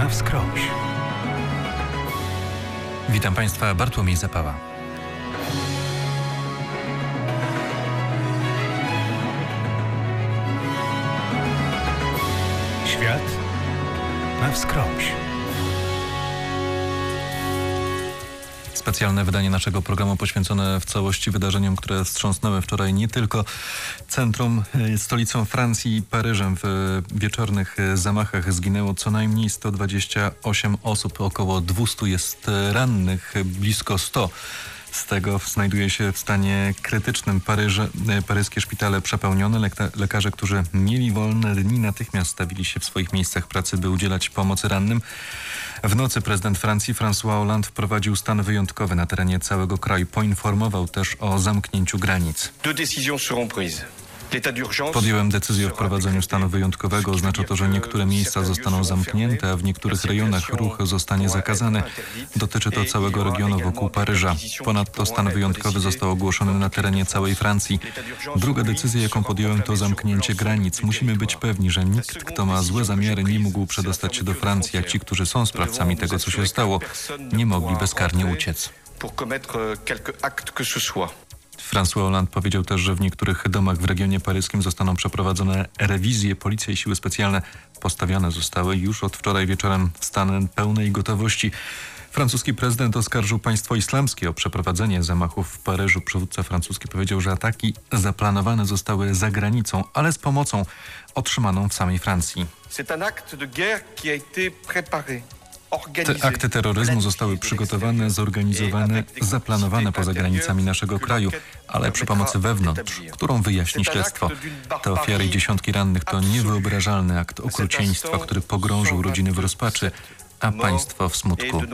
na wskroś. Witam Państwa, Bartłomiej Zapała. Świat na wskroś. Specjalne wydanie naszego programu poświęcone w całości wydarzeniom, które wstrząsnęły wczoraj nie tylko centrum, stolicą Francji i Paryżem. W wieczornych zamachach zginęło co najmniej 128 osób, około 200 jest rannych, blisko 100. Z tego znajduje się w stanie krytycznym paryskie szpitale przepełnione. Lekarze, którzy mieli wolne dni, natychmiast stawili się w swoich miejscach pracy, by udzielać pomocy rannym. W nocy prezydent Francji François Hollande wprowadził stan wyjątkowy na terenie całego kraju. Poinformował też o zamknięciu granic. Podjąłem decyzję o wprowadzeniu stanu wyjątkowego. Oznacza to, że niektóre miejsca zostaną zamknięte, a w niektórych rejonach ruch zostanie zakazany. Dotyczy to całego regionu wokół Paryża. Ponadto stan wyjątkowy został ogłoszony na terenie całej Francji. Druga decyzja, jaką podjąłem, to zamknięcie granic. Musimy być pewni, że nikt, kto ma złe zamiary, nie mógł przedostać się do Francji, a ci, którzy są sprawcami tego, co się stało, nie mogli bezkarnie uciec. François Hollande powiedział też, że w niektórych domach w regionie paryskim zostaną przeprowadzone rewizje. Policja i siły specjalne postawione zostały już od wczoraj wieczorem w stan pełnej gotowości. Francuski prezydent oskarżył państwo islamskie o przeprowadzenie zamachów w Paryżu. Przywódca francuski powiedział, że ataki zaplanowane zostały za granicą, ale z pomocą otrzymaną w samej Francji. Te akty terroryzmu zostały przygotowane, zorganizowane, zaplanowane poza granicami naszego kraju, ale przy pomocy wewnątrz, którą wyjaśni śledztwo. Te ofiary i dziesiątki rannych to niewyobrażalny akt okrucieństwa, który pogrążył rodziny w rozpaczy, a państwo w smutku.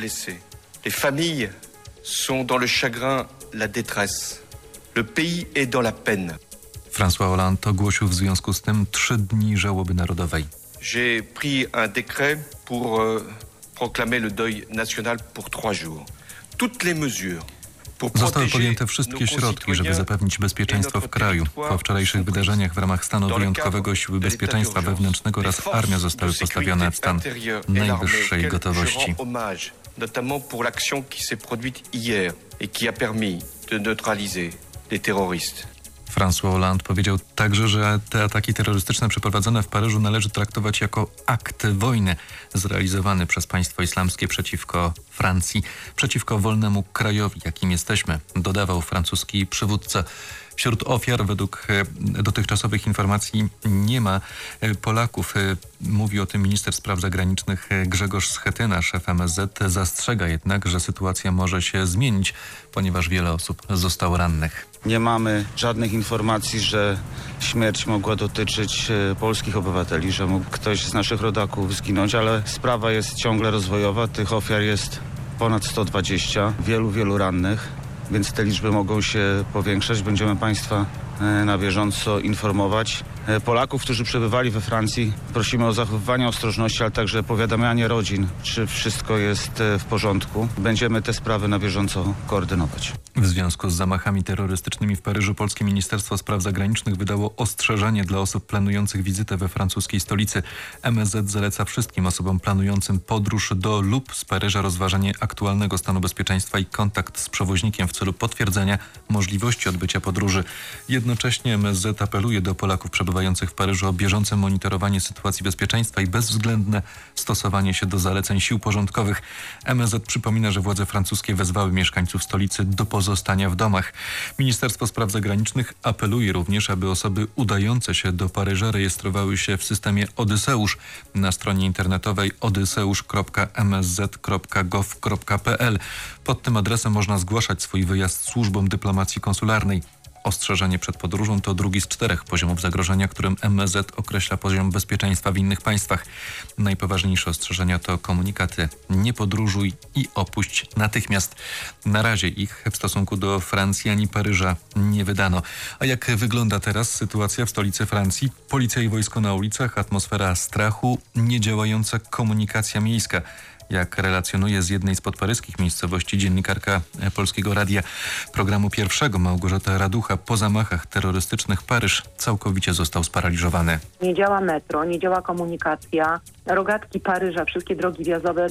Les familles sont dans le chagrin, la détresse. Le pays est dans la peine. François Hollande ogłosił w związku z tym 3 dni żałoby narodowej. J'ai pris un décret pour proclamer le deuil national pour 3 jours. Toutes les mesures. Zostały podjęte wszystkie środki, żeby zapewnić bezpieczeństwo w kraju. Po wczorajszych wydarzeniach w ramach stanu wyjątkowego siły bezpieczeństwa wewnętrznego oraz armia zostały postawione w stan najwyższej gotowości. Notamment pour l'action qui s'est produite hier et qui a permis de neutraliser les terroristes. François Hollande powiedział także, że te ataki terrorystyczne przeprowadzone w Paryżu należy traktować jako akt wojny zrealizowany przez państwo islamskie przeciwko Francji, przeciwko wolnemu krajowi, jakim jesteśmy, dodawał francuski przywódca. Wśród ofiar według dotychczasowych informacji nie ma Polaków. Mówi o tym minister spraw zagranicznych Grzegorz Schetyna. Szef MSZ zastrzega jednak, że sytuacja może się zmienić, ponieważ wiele osób zostało rannych. Nie mamy żadnych informacji, że śmierć mogła dotyczyć polskich obywateli, że mógł ktoś z naszych rodaków zginąć, ale sprawa jest ciągle rozwojowa. Tych ofiar jest ponad 120, wielu rannych, więc te liczby mogą się powiększać. Będziemy Państwa na bieżąco informować. Polaków, którzy przebywali we Francji, prosimy o zachowywanie ostrożności, ale także powiadamianie rodzin, czy wszystko jest w porządku. Będziemy te sprawy na bieżąco koordynować. W związku z zamachami terrorystycznymi w Paryżu polskie Ministerstwo Spraw Zagranicznych wydało ostrzeżenie dla osób planujących wizytę we francuskiej stolicy. MSZ zaleca wszystkim osobom planującym podróż do lub z Paryża rozważanie aktualnego stanu bezpieczeństwa i kontakt z przewoźnikiem w celu potwierdzenia możliwości odbycia podróży. Jednocześnie MSZ apeluje do Polaków przebywających w Paryżu o bieżące monitorowanie sytuacji bezpieczeństwa i bezwzględne stosowanie się do zaleceń sił porządkowych. MSZ przypomina, że władze francuskie wezwały mieszkańców stolicy do pozostania w domach. Ministerstwo Spraw Zagranicznych apeluje również, aby osoby udające się do Paryża rejestrowały się w systemie Odyseusz na stronie internetowej odyseusz.msz.gov.pl. Pod tym adresem można zgłaszać swój wyjazd służbom dyplomacji konsularnej. Ostrzeżenie przed podróżą to drugi z 4 poziomów zagrożenia, którym MSZ określa poziom bezpieczeństwa w innych państwach. Najpoważniejsze ostrzeżenia to komunikaty: nie podróżuj i opuść natychmiast. Na razie ich w stosunku do Francji ani Paryża nie wydano. A jak wygląda teraz sytuacja w stolicy Francji? Policja i wojsko na ulicach, atmosfera strachu, niedziałająca komunikacja miejska. Jak relacjonuje z jednej z podparyskich miejscowości dziennikarka Polskiego Radia Programu Pierwszego Małgorzata Raducha, po zamachach terrorystycznych Paryż całkowicie został sparaliżowany. Nie działa metro, nie działa komunikacja. Rogatki Paryża, wszystkie drogi wjazdowe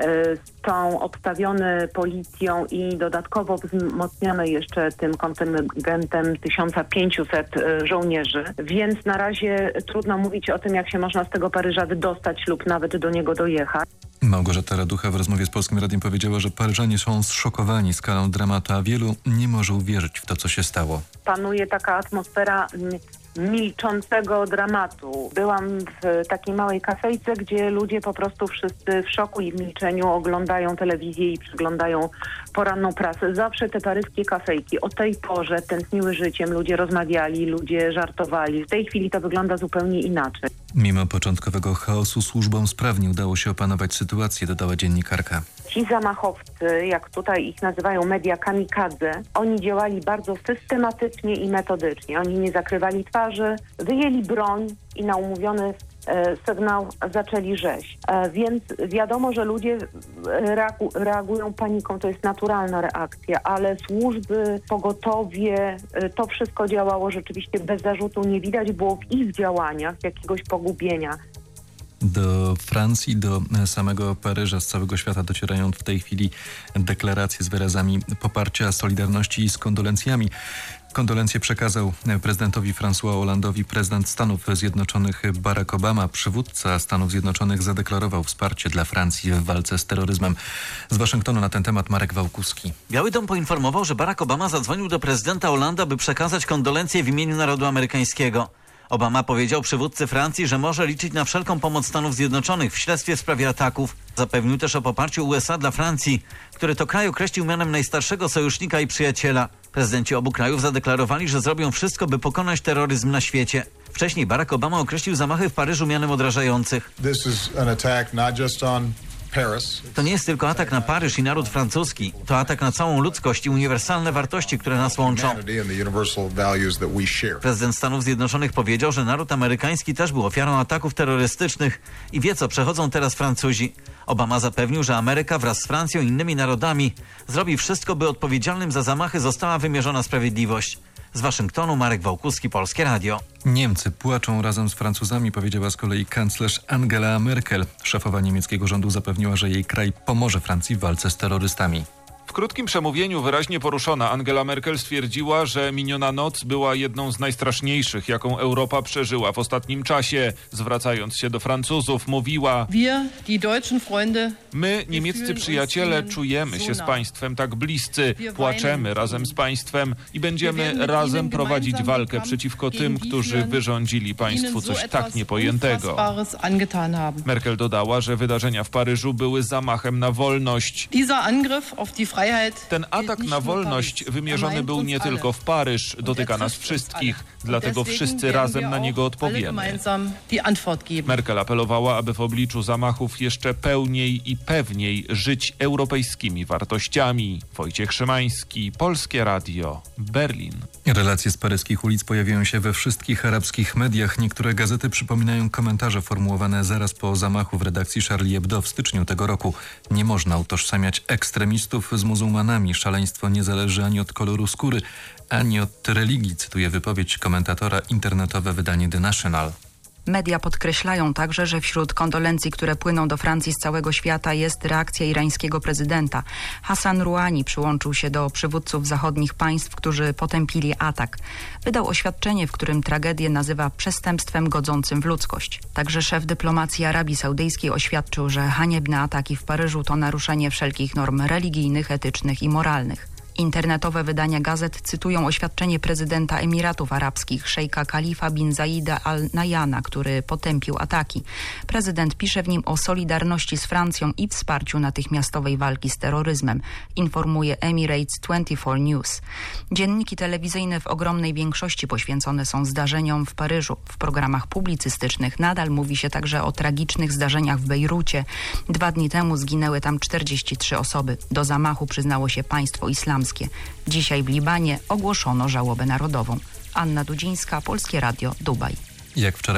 są obstawione policją i dodatkowo wzmocnione jeszcze tym kontyngentem 1500 żołnierzy. Więc na razie trudno mówić o tym, jak się można z tego Paryża wydostać lub nawet do niego dojechać. Małgorzata Raducha w rozmowie z Polskim Radiem powiedziała, że Paryżanie są zszokowani skalą dramatu, a wielu nie może uwierzyć w to, co się stało. Panuje taka atmosfera milczącego dramatu. Byłam w takiej małej kafejce, gdzie ludzie po prostu wszyscy w szoku i w milczeniu oglądają telewizję i przyglądają poranną prasę. Zawsze te paryskie kafejki o tej porze tętniły życiem, ludzie rozmawiali, ludzie żartowali. W tej chwili to wygląda zupełnie inaczej. Mimo początkowego chaosu służbom sprawnie udało się opanować sytuację, dodała dziennikarka. Ci zamachowcy, jak tutaj ich nazywają media kamikadze, oni działali bardzo systematycznie i metodycznie. Oni nie zakrywali twarzy, wyjęli broń i na umówiony sygnał zaczęli rzeź. Więc wiadomo, że ludzie reagują paniką, to jest naturalna reakcja, ale służby, pogotowie, to wszystko działało rzeczywiście bez zarzutu. Nie widać było w ich działaniach jakiegoś pogubienia. Do Francji, do samego Paryża z całego świata docierają w tej chwili deklaracje z wyrazami poparcia, solidarności i z kondolencjami. Kondolencje przekazał prezydentowi François Hollande'owi prezydent Stanów Zjednoczonych Barack Obama. Przywódca Stanów Zjednoczonych zadeklarował wsparcie dla Francji w walce z terroryzmem. Z Waszyngtonu na ten temat Marek Wałkuski. Biały Dom poinformował, że Barack Obama zadzwonił do prezydenta Hollanda, by przekazać kondolencje w imieniu narodu amerykańskiego. Obama powiedział przywódcy Francji, że może liczyć na wszelką pomoc Stanów Zjednoczonych w śledztwie w sprawie ataków. Zapewnił też o poparciu USA dla Francji, który to kraj określił mianem najstarszego sojusznika i przyjaciela. Prezydenci obu krajów zadeklarowali, że zrobią wszystko, by pokonać terroryzm na świecie. Wcześniej Barack Obama określił zamachy w Paryżu mianem odrażających. To nie jest tylko atak na Paryż i naród francuski. To atak na całą ludzkość i uniwersalne wartości, które nas łączą. Prezydent Stanów Zjednoczonych powiedział, że naród amerykański też był ofiarą ataków terrorystycznych i wie, co przechodzą teraz Francuzi. Obama zapewnił, że Ameryka wraz z Francją i innymi narodami zrobi wszystko, by odpowiedzialnym za zamachy została wymierzona sprawiedliwość. Z Waszyngtonu Marek Wałkuski, Polskie Radio. Niemcy płaczą razem z Francuzami, powiedziała z kolei kanclerz Angela Merkel. Szefowa niemieckiego rządu zapewniła, że jej kraj pomoże Francji w walce z terrorystami. W krótkim przemówieniu wyraźnie poruszona Angela Merkel stwierdziła, że miniona noc była jedną z najstraszniejszych, jaką Europa przeżyła w ostatnim czasie. Zwracając się do Francuzów, mówiła: my, niemieccy przyjaciele, czujemy się z państwem tak bliscy, płaczemy razem z państwem i będziemy razem prowadzić walkę przeciwko tym, którzy wyrządzili państwu coś tak niepojętego. Merkel dodała, że wydarzenia w Paryżu były zamachem na wolność. Ten atak na wolność wymierzony był nie tylko w Paryż, dotyka nas wszystkich, dlatego wszyscy razem na niego odpowiemy. Merkel apelowała, aby w obliczu zamachów jeszcze pełniej i pewniej żyć europejskimi wartościami. Wojciech Szymański, Polskie Radio, Berlin. Relacje z paryskich ulic pojawiają się we wszystkich arabskich mediach. Niektóre gazety przypominają komentarze formułowane zaraz po zamachu w redakcji Charlie Hebdo w styczniu tego roku. Nie można utożsamiać ekstremistów z muzułmanami. Szaleństwo nie zależy ani od koloru skóry, ani od religii, cytuję wypowiedź komentatora internetowe wydanie The National. Media podkreślają także, że wśród kondolencji, które płyną do Francji z całego świata, jest reakcja irańskiego prezydenta. Hassan Rouhani przyłączył się do przywódców zachodnich państw, którzy potępili atak. Wydał oświadczenie, w którym tragedię nazywa przestępstwem godzącym w ludzkość. Także szef dyplomacji Arabii Saudyjskiej oświadczył, że haniebne ataki w Paryżu to naruszenie wszelkich norm religijnych, etycznych i moralnych. Internetowe wydania gazet cytują oświadczenie prezydenta Emiratów Arabskich, szejka Khalifa bin Zaida Al Nahjana, który potępił ataki. Prezydent pisze w nim o solidarności z Francją i wsparciu natychmiastowej walki z terroryzmem, informuje Emirates 24 News. Dzienniki telewizyjne w ogromnej większości poświęcone są zdarzeniom w Paryżu. W programach publicystycznych nadal mówi się także o tragicznych zdarzeniach w Bejrucie. 2 dni temu zginęły tam 43 osoby. Do zamachu przyznało się państwo islamskie. Dzisiaj w Libanie ogłoszono żałobę narodową. Anna Dudzińska, Polskie Radio, Dubaj. Jak wczorajsze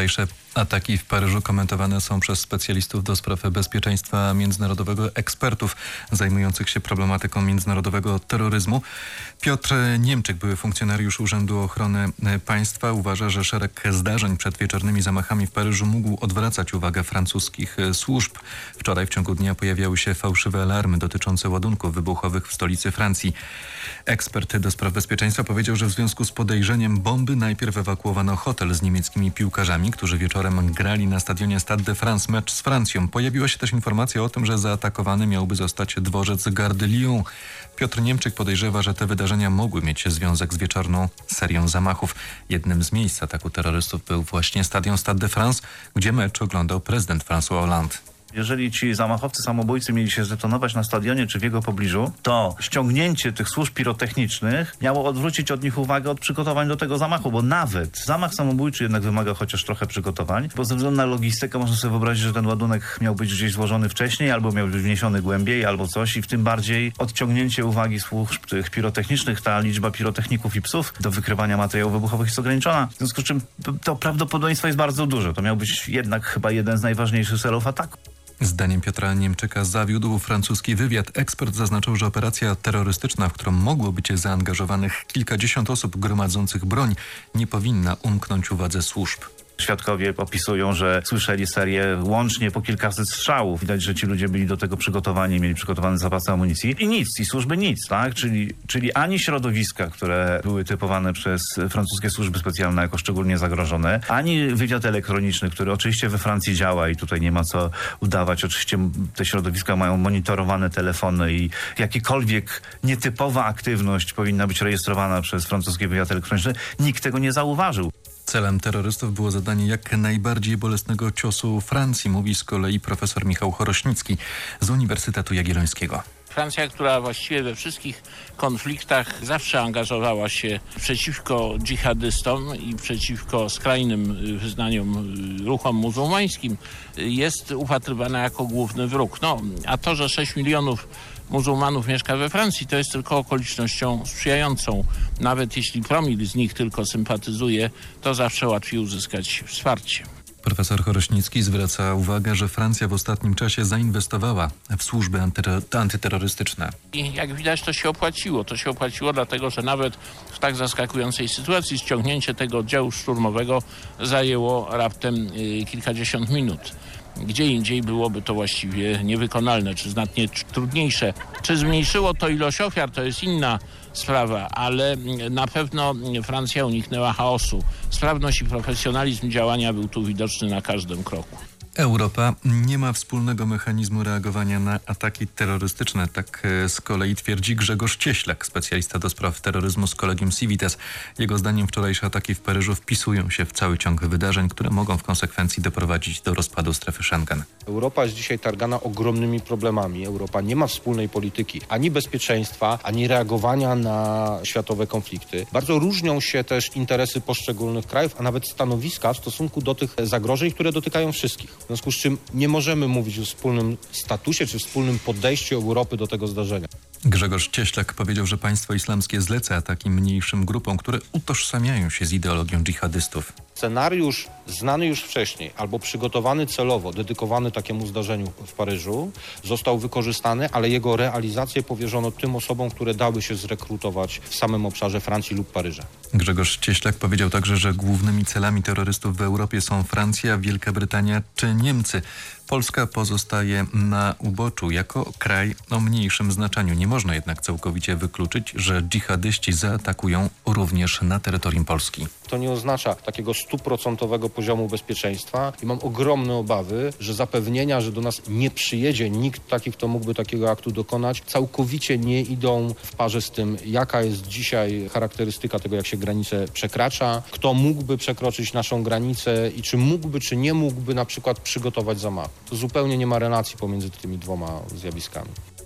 Ataki w Paryżu komentowane są przez specjalistów do spraw bezpieczeństwa międzynarodowego, ekspertów zajmujących się problematyką międzynarodowego terroryzmu. Piotr Niemczyk, były funkcjonariusz Urzędu Ochrony Państwa, uważa, że szereg zdarzeń przed wieczornymi zamachami w Paryżu mógł odwracać uwagę francuskich służb. Wczoraj w ciągu dnia pojawiały się fałszywe alarmy dotyczące ładunków wybuchowych w stolicy Francji. Ekspert do spraw bezpieczeństwa powiedział, że w związku z podejrzeniem bomby najpierw ewakuowano hotel z niemieckimi piłkarzami, którzy wieczorem grali na stadionie Stade de France mecz z Francją. Pojawiła się też informacja o tym, że zaatakowany miałby zostać dworzec Gare de Lyon. Piotr Niemczyk podejrzewa, że te wydarzenia mogły mieć związek z wieczorną serią zamachów. Jednym z miejsc ataku terrorystów był właśnie stadion Stade de France, gdzie mecz oglądał prezydent François Hollande. Jeżeli ci zamachowcy, samobójcy mieli się zdetonować na stadionie czy w jego pobliżu, to ściągnięcie tych służb pirotechnicznych miało odwrócić od nich uwagę od przygotowań do tego zamachu, bo nawet zamach samobójczy jednak wymaga chociaż trochę przygotowań, bo ze względu na logistykę można sobie wyobrazić, że ten ładunek miał być gdzieś złożony wcześniej, albo miał być wniesiony głębiej, albo coś i w tym bardziej odciągnięcie uwagi służb tych pirotechnicznych, ta liczba pirotechników i psów do wykrywania materiałów wybuchowych jest ograniczona, w związku z czym to prawdopodobieństwo jest bardzo duże. To miał być jednak chyba jeden z najważniejszych celów ataku. Zdaniem Piotra Niemczyka zawiódł francuski wywiad. Ekspert zaznaczył, że operacja terrorystyczna, w którą mogło być zaangażowanych kilkadziesiąt osób gromadzących broń, nie powinna umknąć uwadze służb. Świadkowie opisują, że słyszeli serię łącznie po kilkaset strzałów. Widać, że ci ludzie byli do tego przygotowani, mieli przygotowany zapas amunicji i nic, i służby nic, tak? Czyli ani środowiska, które były typowane przez francuskie służby specjalne jako szczególnie zagrożone, ani wywiad elektroniczny, który oczywiście we Francji działa i tutaj nie ma co udawać. Oczywiście te środowiska mają monitorowane telefony i jakikolwiek nietypowa aktywność powinna być rejestrowana przez francuski wywiad elektroniczny. Nikt tego nie zauważył. Celem terrorystów było zadanie jak najbardziej bolesnego ciosu Francji, mówi z kolei profesor Michał Chorośnicki z Uniwersytetu Jagiellońskiego. Francja, która właściwie we wszystkich konfliktach zawsze angażowała się przeciwko dżihadystom i przeciwko skrajnym wyznaniom, ruchom muzułmańskim, jest upatrywana jako główny wróg. No, a to, że 6 milionów muzułmanów mieszka we Francji, to jest tylko okolicznością sprzyjającą. Nawet jeśli promil z nich tylko sympatyzuje, to zawsze łatwiej uzyskać wsparcie. Profesor Chorośnicki zwraca uwagę, że Francja w ostatnim czasie zainwestowała w służby antyterrorystyczne. I jak widać, to się opłaciło. To się opłaciło dlatego, że nawet w tak zaskakującej sytuacji ściągnięcie tego oddziału szturmowego zajęło raptem kilkadziesiąt minut. Gdzie indziej byłoby to właściwie niewykonalne, czy znacznie trudniejsze. Czy zmniejszyło to ilość ofiar, to jest inna sprawa, ale na pewno Francja uniknęła chaosu. Sprawność i profesjonalizm działania był tu widoczny na każdym kroku. Europa nie ma wspólnego mechanizmu reagowania na ataki terrorystyczne. Tak z kolei twierdzi Grzegorz Cieślak, specjalista do spraw terroryzmu z Collegium Civitas. Jego zdaniem wczorajsze ataki w Paryżu wpisują się w cały ciąg wydarzeń, które mogą w konsekwencji doprowadzić do rozpadu strefy Schengen. Europa jest dzisiaj targana ogromnymi problemami. Europa nie ma wspólnej polityki, ani bezpieczeństwa, ani reagowania na światowe konflikty. Bardzo różnią się też interesy poszczególnych krajów, a nawet stanowiska w stosunku do tych zagrożeń, które dotykają wszystkich. W związku z czym nie możemy mówić o wspólnym statusie czy wspólnym podejściu Europy do tego zdarzenia. Grzegorz Cieślak powiedział, że państwo islamskie zleca ataki mniejszym grupom, które utożsamiają się z ideologią dżihadystów. Scenariusz znany już wcześniej albo przygotowany celowo, dedykowany takiemu zdarzeniu w Paryżu, został wykorzystany, ale jego realizację powierzono tym osobom, które dały się zrekrutować w samym obszarze Francji lub Paryża. Grzegorz Cieślak powiedział także, że głównymi celami terrorystów w Europie są Francja, Wielka Brytania czy Niemcy. Polska pozostaje na uboczu jako kraj o mniejszym znaczeniu. Nie można jednak całkowicie wykluczyć, że dżihadyści zaatakują również na terytorium Polski. To nie oznacza takiego 100% poziomu bezpieczeństwa i mam ogromne obawy, że zapewnienia, że do nas nie przyjedzie nikt taki, kto mógłby takiego aktu dokonać, całkowicie nie idą w parze z tym, jaka jest dzisiaj charakterystyka tego, jak się granicę przekracza, kto mógłby przekroczyć naszą granicę i czy mógłby, czy nie mógłby na przykład przygotować zamach. To zupełnie nie ma relacji pomiędzy tymi dwoma zjawiskami.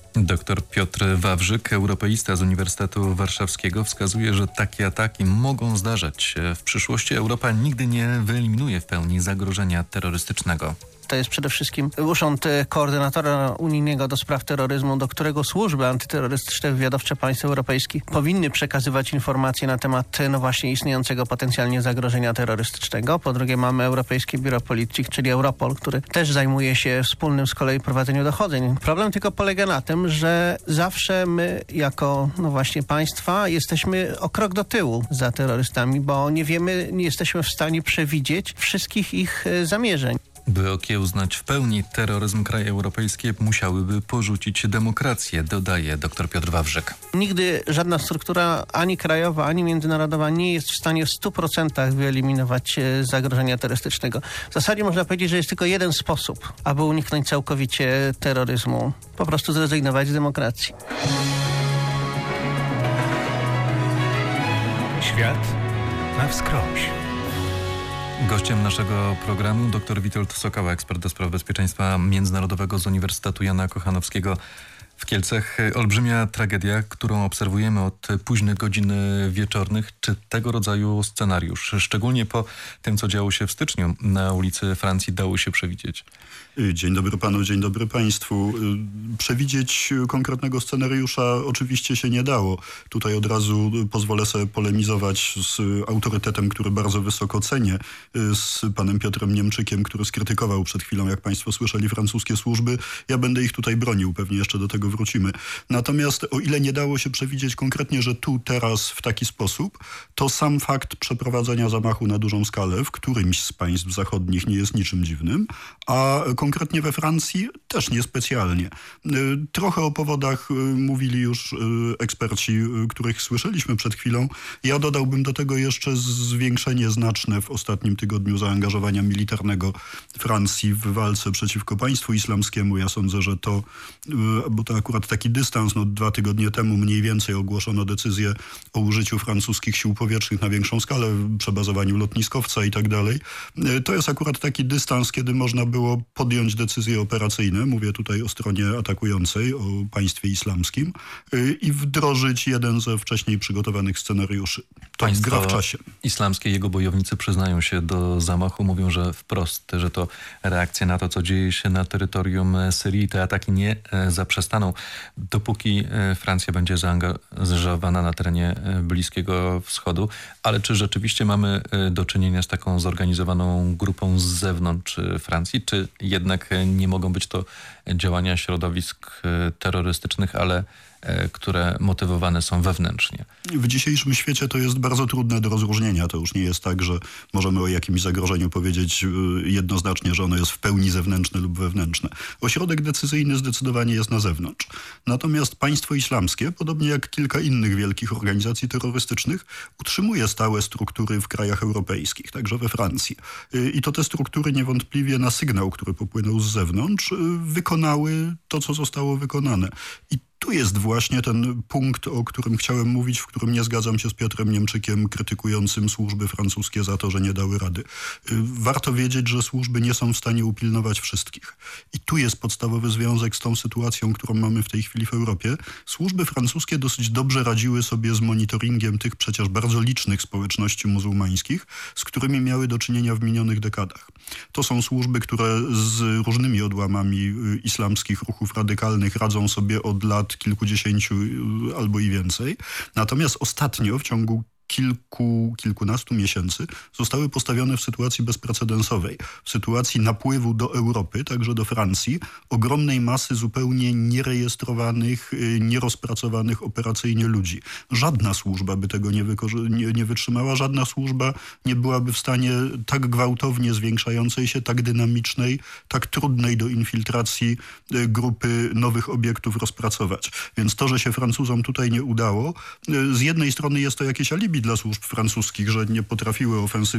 Dr Piotr Wawrzyk, europeista z Uniwersytetu Warszawskiego, wskazuje, że takie ataki mogą zdarzać się w przyszłości. Europa nigdy nie wyeliminuje w pełni zagrożenia terrorystycznego. To jest przede wszystkim Urząd Koordynatora Unijnego do spraw terroryzmu, do którego służby antyterrorystyczne wywiadowcze państw europejskich powinny przekazywać informacje na temat właśnie istniejącego potencjalnie zagrożenia terrorystycznego. Po drugie mamy Europejskie Biuro Polityk, czyli Europol, który też zajmuje się wspólnym z kolei prowadzeniem dochodzeń. Problem tylko polega na tym, że zawsze my jako właśnie państwa jesteśmy o krok do tyłu za terrorystami, bo nie jesteśmy w stanie przewidzieć wszystkich ich zamierzeń. By okiełznać w pełni terroryzm, kraje europejskie musiałyby porzucić demokrację, dodaje dr Piotr Wawrzyk. Nigdy żadna struktura, ani krajowa, ani międzynarodowa nie jest w stanie w 100% wyeliminować zagrożenia terrorystycznego. W zasadzie można powiedzieć, że jest tylko jeden sposób, aby uniknąć całkowicie terroryzmu. Po prostu zrezygnować z demokracji. Świat na wskroś. Gościem naszego programu dr Witold Sokała, ekspert do spraw bezpieczeństwa międzynarodowego z Uniwersytetu Jana Kochanowskiego w Kielcach. Olbrzymia tragedia, którą obserwujemy od późnych godzin wieczornych. Czy tego rodzaju scenariusz, szczególnie po tym, co działo się w styczniu na ulicy Francji, dało się przewidzieć? Dzień dobry panu, dzień dobry państwu. Przewidzieć konkretnego scenariusza oczywiście się nie dało. Tutaj od razu pozwolę sobie polemizować z autorytetem, który bardzo wysoko cenię, z panem Piotrem Niemczykiem, który skrytykował przed chwilą, jak państwo słyszeli, francuskie służby. Ja będę ich tutaj bronił, pewnie jeszcze do tego wrócimy. Natomiast o ile nie dało się przewidzieć konkretnie, że tu, teraz w taki sposób, to sam fakt przeprowadzenia zamachu na dużą skalę w którymś z państw zachodnich nie jest niczym dziwnym, a konkretnie we Francji też niespecjalnie. Trochę o powodach mówili już eksperci, których słyszeliśmy przed chwilą. Ja dodałbym do tego jeszcze zwiększenie znaczne w ostatnim tygodniu zaangażowania militarnego Francji w walce przeciwko państwu islamskiemu. Ja sądzę, że to, bo to akurat taki dystans, 2 tygodnie temu mniej więcej ogłoszono decyzję o użyciu francuskich sił powietrznych na większą skalę, przebazowaniu lotniskowca i tak dalej. To jest akurat taki dystans, kiedy można było podjąć decyzje operacyjne, mówię tutaj o stronie atakującej, o państwie islamskim, i wdrożyć jeden ze wcześniej przygotowanych scenariuszy. To gra w czasie. Islamskie, jego bojownicy przyznają się do zamachu, mówią, że wprost, że to reakcja na to, co dzieje się na terytorium Syrii. Te ataki nie zaprzestaną, dopóki Francja będzie zaangażowana na terenie Bliskiego Wschodu. Ale czy rzeczywiście mamy do czynienia z taką zorganizowaną grupą z zewnątrz Francji, czy jednak nie mogą być to działania środowisk terrorystycznych, ale które motywowane są wewnętrznie? W dzisiejszym świecie to jest bardzo trudne do rozróżnienia. To już nie jest tak, że możemy o jakimś zagrożeniu powiedzieć jednoznacznie, że ono jest w pełni zewnętrzne lub wewnętrzne. Ośrodek decyzyjny zdecydowanie jest na zewnątrz. Natomiast państwo islamskie, podobnie jak kilka innych wielkich organizacji terrorystycznych, utrzymuje stałe struktury w krajach europejskich, także we Francji. I to te struktury niewątpliwie na sygnał, który popłynął z zewnątrz, wykonały to, co zostało wykonane. I tu jest właśnie ten punkt, o którym chciałem mówić, w którym nie zgadzam się z Piotrem Niemczykiem, krytykującym służby francuskie za to, że nie dały rady. Warto wiedzieć, że służby nie są w stanie upilnować wszystkich. I tu jest podstawowy związek z tą sytuacją, którą mamy w tej chwili w Europie. Służby francuskie dosyć dobrze radziły sobie z monitoringiem tych przecież bardzo licznych społeczności muzułmańskich, z którymi miały do czynienia w minionych dekadach. To są służby, które z różnymi odłamami islamskich ruchów radykalnych radzą sobie od lat kilkudziesięciu albo i więcej. Natomiast ostatnio w ciągu kilkunastu miesięcy zostały postawione w sytuacji bezprecedensowej. W sytuacji napływu do Europy, także do Francji, ogromnej masy zupełnie nierejestrowanych, nierozpracowanych operacyjnie ludzi. Żadna służba by tego nie wytrzymała, żadna służba nie byłaby w stanie tak gwałtownie zwiększającej się, tak dynamicznej, tak trudnej do infiltracji grupy nowych obiektów rozpracować. Więc to, że się Francuzom tutaj nie udało, z jednej strony jest to jakieś alibi dla służb francuskich, że nie potrafiły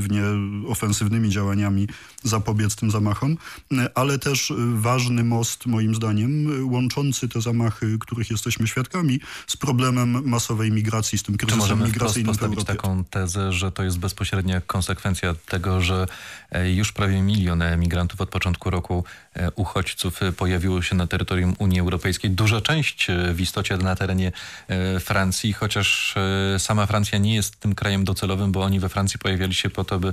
ofensywnymi działaniami zapobiec tym zamachom, ale też ważny most, moim zdaniem, łączący te zamachy, których jesteśmy świadkami, z problemem masowej migracji, z tym kryzysem migracyjnym w Europie. Postawić taką tezę, że to jest bezpośrednia konsekwencja tego, że już prawie 1 milion emigrantów od początku roku uchodźców pojawiło się na terytorium Unii Europejskiej. Duża część w istocie na terenie Francji, chociaż sama Francja nie jest tym krajem docelowym, bo oni we Francji pojawiali się po to, by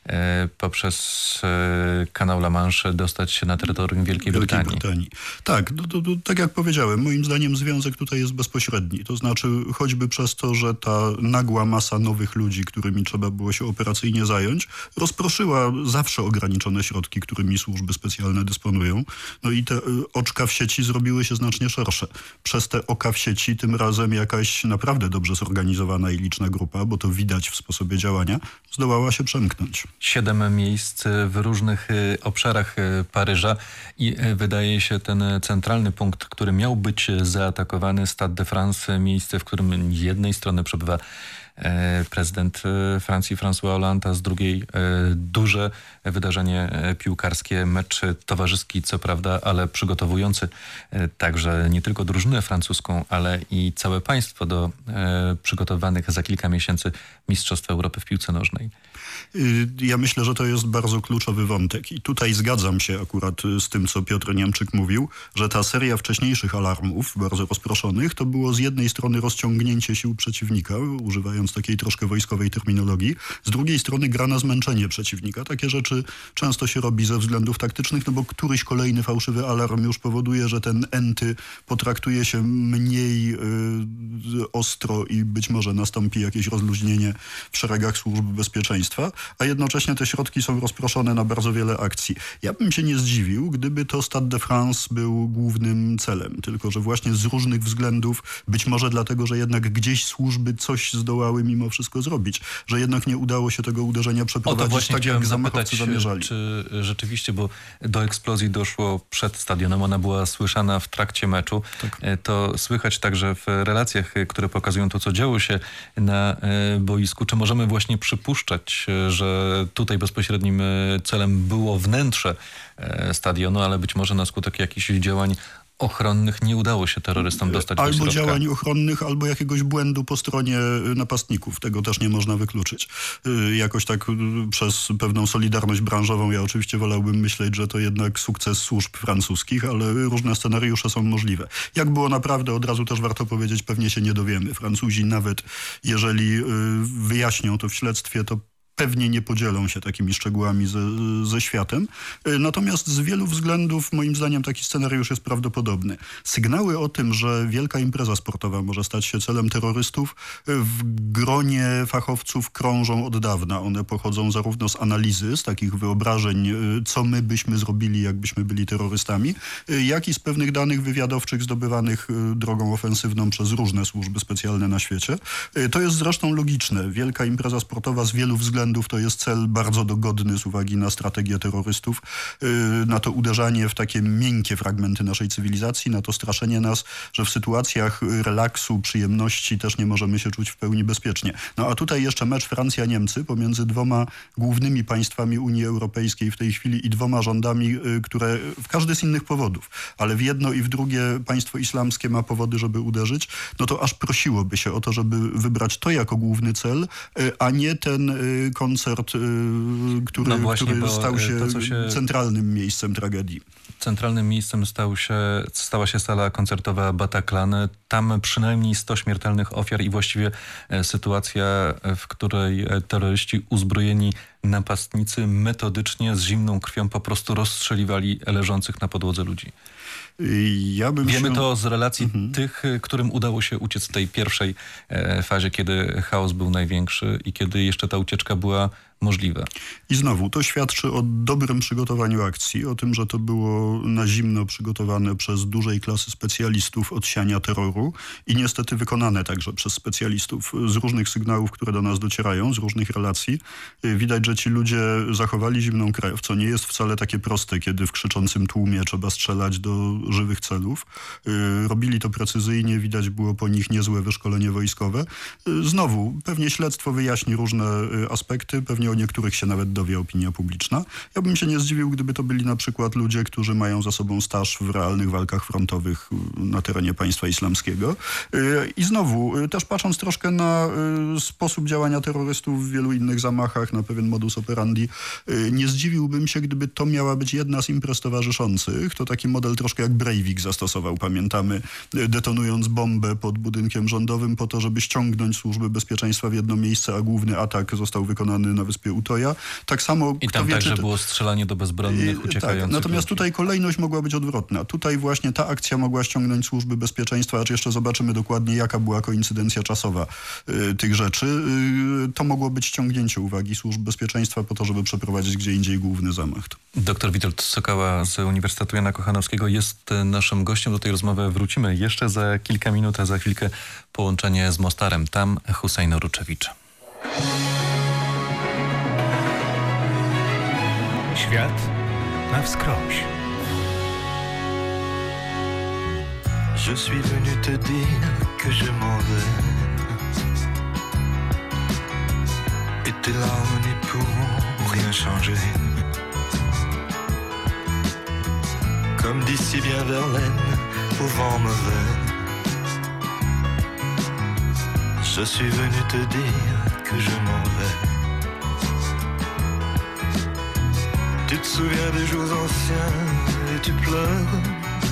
poprzez kanał La Manche dostać się na terytorium Wielkiej Brytanii. Tak, tak jak powiedziałem, moim zdaniem związek tutaj jest bezpośredni. To znaczy choćby przez to, że ta nagła masa nowych ludzi, którymi trzeba było się operacyjnie zająć, rozproszyła zawsze ograniczone środki, którymi służby specjalne dysponują. No i te oczka w sieci zrobiły się znacznie szersze. Przez te oka w sieci tym razem jakaś naprawdę dobrze zorganizowana i liczna grupa, bo to widać w sposobie działania, zdołała się przemknąć. 7 miejsc w różnych obszarach Paryża i wydaje się ten centralny punkt, który miał być zaatakowany, Stade de France, miejsce, w którym z jednej strony przebywa prezydent Francji François Hollande, a z drugiej duże wydarzenie piłkarskie, mecz towarzyski co prawda, ale przygotowujący także nie tylko drużynę francuską, ale i całe państwo do przygotowanych za kilka miesięcy Mistrzostw Europy w piłce nożnej. Ja myślę, że to jest bardzo kluczowy wątek i tutaj zgadzam się akurat z tym, co Piotr Niemczyk mówił, że ta seria wcześniejszych alarmów, bardzo rozproszonych, to było z jednej strony rozciągnięcie sił przeciwnika, używając takiej troszkę wojskowej terminologii, z drugiej strony gra na zmęczenie przeciwnika. Takie rzeczy często się robi ze względów taktycznych, no bo któryś kolejny fałszywy alarm już powoduje, że ten enty potraktuje się mniej ostro i być może nastąpi jakieś rozluźnienie w szeregach służb bezpieczeństwa, a jednocześnie te środki są rozproszone na bardzo wiele akcji. Ja bym się nie zdziwił, gdyby to Stade de France był głównym celem, tylko że właśnie z różnych względów, być może dlatego, że jednak gdzieś służby coś zdołały mimo wszystko zrobić, że jednak nie udało się tego uderzenia przeprowadzić tak, jak zamachowcy zamierzali. Czy rzeczywiście, bo do eksplozji doszło przed stadionem, ona była słyszana w trakcie meczu, tak. To słychać także w relacjach, które pokazują to, co działo się na boisku. Czy możemy właśnie przypuszczać, że tutaj bezpośrednim celem było wnętrze stadionu, ale być może na skutek jakichś działań ochronnych nie udało się terrorystom dostać do środka. Albo działań ochronnych, albo jakiegoś błędu po stronie napastników. Tego też nie można wykluczyć. Jakoś tak przez pewną solidarność branżową ja oczywiście wolałbym myśleć, że to jednak sukces służb francuskich, ale różne scenariusze są możliwe. Jak było naprawdę, od razu też warto powiedzieć, pewnie się nie dowiemy. Francuzi nawet jeżeli wyjaśnią to w śledztwie, to pewnie nie podzielą się takimi szczegółami ze światem. Natomiast z wielu względów moim zdaniem taki scenariusz jest prawdopodobny. Sygnały o tym, że wielka impreza sportowa może stać się celem terrorystów w gronie fachowców krążą od dawna. One pochodzą zarówno z analizy, z takich wyobrażeń, co my byśmy zrobili, jakbyśmy byli terrorystami, jak i z pewnych danych wywiadowczych zdobywanych drogą ofensywną przez różne służby specjalne na świecie. To jest zresztą logiczne. Wielka impreza sportowa z wielu względów to jest cel bardzo dogodny z uwagi na strategię terrorystów, na to uderzanie w takie miękkie fragmenty naszej cywilizacji, na to straszenie nas, że w sytuacjach relaksu, przyjemności też nie możemy się czuć w pełni bezpiecznie. No a tutaj jeszcze mecz Francja-Niemcy pomiędzy dwoma głównymi państwami Unii Europejskiej w tej chwili i dwoma rządami, które w każdy z innych powodów, ale w jedno i w drugie państwo islamskie ma powody, żeby uderzyć, no to aż prosiłoby się o to, żeby wybrać to jako główny cel, a nie ten koncert, który stał się, centralnym miejscem tragedii. Centralnym miejscem stała się sala koncertowa Bataclan. Tam przynajmniej 100 śmiertelnych ofiar i właściwie sytuacja, w której terroryści uzbrojeni napastnicy metodycznie z zimną krwią po prostu rozstrzeliwali leżących na podłodze ludzi. Wiemy to z relacji tych, którym udało się uciec w tej pierwszej fazie, kiedy chaos był największy i kiedy jeszcze ta ucieczka była możliwa. I znowu, to świadczy o dobrym przygotowaniu akcji, o tym, że to było na zimno przygotowane przez dużej klasy specjalistów od siania terroru i niestety wykonane także przez specjalistów. Z różnych sygnałów, które do nas docierają, z różnych relacji, widać, że ci ludzie zachowali zimną krew, co nie jest wcale takie proste, kiedy w krzyczącym tłumie trzeba strzelać do żywych celów. Robili to precyzyjnie, widać było po nich niezłe wyszkolenie wojskowe. Znowu, pewnie śledztwo wyjaśni różne aspekty, pewnie o niektórych się nawet dowie opinia publiczna. Ja bym się nie zdziwił, gdyby to byli na przykład ludzie, którzy mają za sobą staż w realnych walkach frontowych na terenie państwa islamskiego. I znowu, też patrząc troszkę na sposób działania terrorystów w wielu innych zamachach, na pewien modus operandi, nie zdziwiłbym się, gdyby to miała być jedna z imprez towarzyszących. To taki model troszkę jak Breivik zastosował, pamiętamy, detonując bombę pod budynkiem rządowym po to, żeby ściągnąć służby bezpieczeństwa w jedno miejsce, a główny atak został wykonany na wyspie Utoja. Tak samo... I tam także było strzelanie do bezbronnych uciekających. Tak, natomiast tutaj kolejność mogła być odwrotna. Tutaj właśnie ta akcja mogła ściągnąć służby bezpieczeństwa, acz jeszcze zobaczymy dokładnie, jaka była koincydencja czasowa tych rzeczy. To mogło być ściągnięcie uwagi służb bezpieczeństwa po to, żeby przeprowadzić gdzie indziej główny zamach. Dr Witold Sokała z Uniwersytetu Jana Kochanowskiego jest naszym gościem. Do tej rozmowy wrócimy jeszcze za kilka minut, a za chwilkę połączenie z Mostarem. Tam Hussein Oruczewicz. Świat na wskroś. Je suis venu te dire que je m'en vais. Et tes larmes n'y pourront rien changer. Comme dit si bien Verlaine, au vent mauvais. Je suis venu te dire que je m'en vais. Tu te souviens des jours anciens et tu pleures.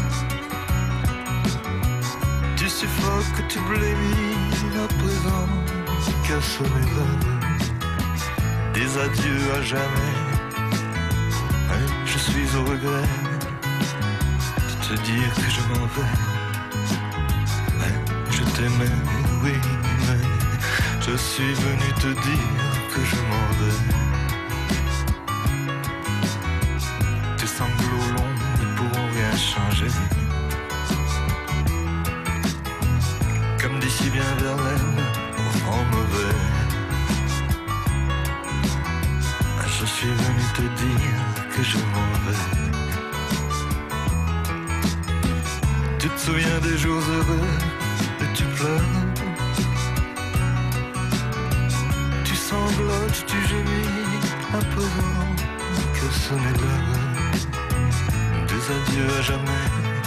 Tu suffoques, tu blémis à présent, qu'à sonner l'heure. Des adieux à jamais. Je suis au regret de te dire que je m'en vais. Je t'aimais, oui, mais je suis venu te dire que je m'en vais. Tes sanglots longs ne pourront rien changer. Comme dit si bien Verlaine, au vent mauvais. Je suis venu te dire que je m'en vais. Tu te souviens des jours heureux et tu pleures. Tu sanglotes, tu gémis à présent que sonner l'heure. Des adieux à jamais.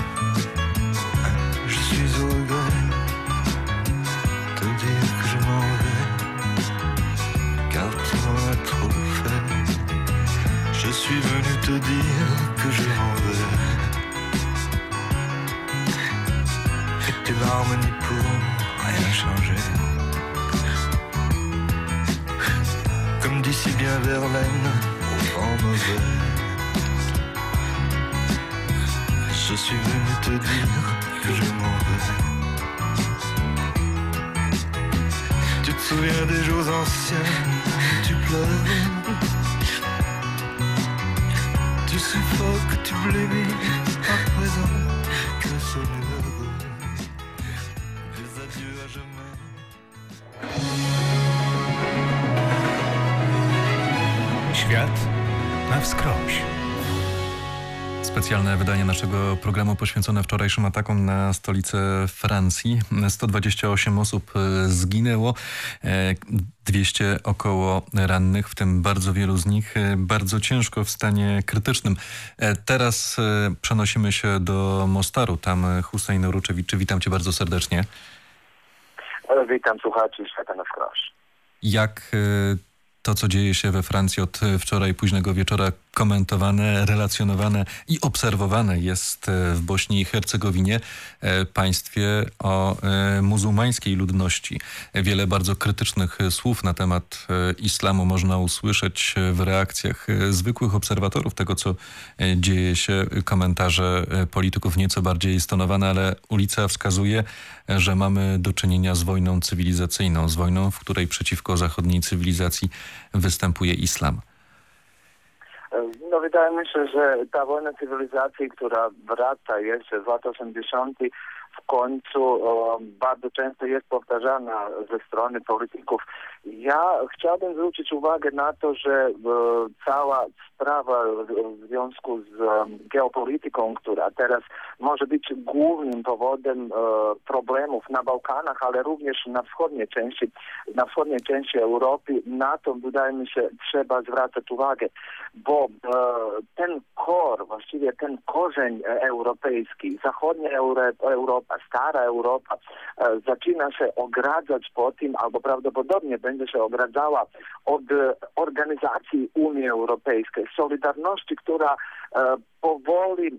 Je suis au regret de dire que je m'en vais, car tu m'en as trop fait. Je suis venu te dire que je m'en vais. Et tes larmes n'y pourront rien changer. Comme dit si bien Verlaine, au vent mauvais. Je suis venu te dire que je m'en vais. Tu te souviens des jours anciens, tu pleures. Tu suffoques, tu blémis à présent, que sonner l'heure. Des adieux à jamais. Świat na wskroś. Specjalne wydanie naszego programu poświęcone wczorajszym atakom na stolicę Francji. 128 osób zginęło, 200 około rannych, w tym bardzo wielu z nich bardzo ciężko w stanie krytycznym. Teraz przenosimy się do Mostaru. Tam Hussein Oruczewicz. Witam cię bardzo serdecznie. Witam słuchaczy Świata na wskroś. Jak to, co dzieje się we Francji od wczoraj późnego wieczora, komentowane, relacjonowane i obserwowane jest w Bośni i Hercegowinie, państwie o muzułmańskiej ludności. Wiele bardzo krytycznych słów na temat islamu można usłyszeć w reakcjach zwykłych obserwatorów tego, co dzieje się. Komentarze polityków nieco bardziej stonowane, ale ulica wskazuje, że mamy do czynienia z wojną cywilizacyjną, z wojną, w której przeciwko zachodniej cywilizacji występuje islam. No wydaje mi się, że ta wojna cywilizacji, która wraca jeszcze z lat 80. w końcu bardzo często jest powtarzana ze strony polityków Ja chciałbym zwrócić uwagę na to, że cała sprawa w związku z geopolityką, która teraz może być głównym powodem problemów na Bałkanach, ale również na wschodniej części Europy, na to wydaje mi się trzeba zwracać uwagę, bo ten właściwie ten korzeń europejski, zachodnia Europa, stara Europa zaczyna się ogradzać po tym, albo prawdopodobnie będzie się ogradzała od organizacji Unii Europejskiej, Solidarności, która powoli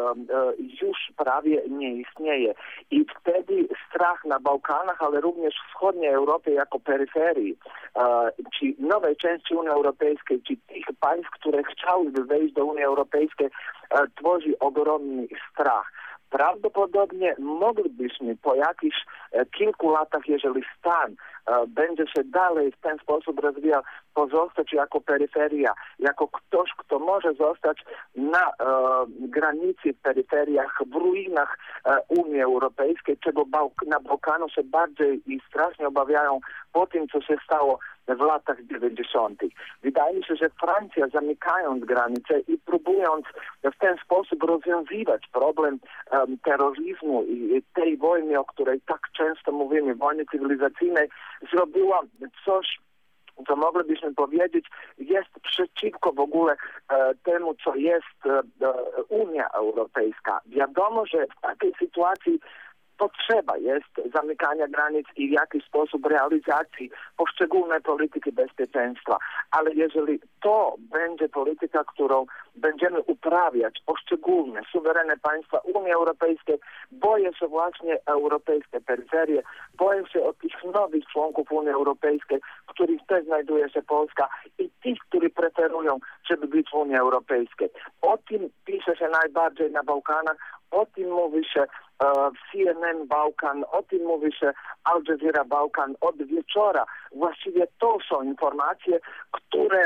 już prawie nie istnieje. I wtedy strach na Bałkanach, ale również w wschodniej Europie jako peryferii, czy nowej części Unii Europejskiej, czy tych państw, które chciałyby wejść do Unii Europejskiej, tworzy ogromny strach. Prawdopodobnie moglibyśmy po jakichś kilku latach, jeżeli stan będzie się dalej w ten sposób rozwijał, pozostać jako peryferia, jako ktoś, kto może zostać na granicy, w peryferiach, w ruinach Unii Europejskiej, czego na Bałkanach się bardziej i strasznie obawiają po tym, co się stało w latach 90. Wydaje mi się, że Francja, zamykając granice i próbując w ten sposób rozwiązywać problem terroryzmu i tej wojny, o której tak często mówimy, wojny cywilizacyjnej, zrobiła coś, co moglibyśmy powiedzieć, jest przeciwko w ogóle temu, co jest Unia Europejska. Wiadomo, że w takiej sytuacji potrzeba jest zamykania granic i w jakiś sposób realizacji poszczególnej polityki bezpieczeństwa. Ale jeżeli to będzie polityka, którą będziemy uprawiać poszczególne, suwerenne państwa Unii Europejskiej, boję się właśnie europejskie peryferie, boję się o tych nowych członków Unii Europejskiej, w których też znajduje się Polska i tych, którzy preferują, żeby być w Unii Europejskiej. O tym pisze się najbardziej na Bałkanach, o tym mówi się w CNN Bałkan, o tym mówi się Al Jazeera Bałkan od wieczora. Właściwie to są informacje, które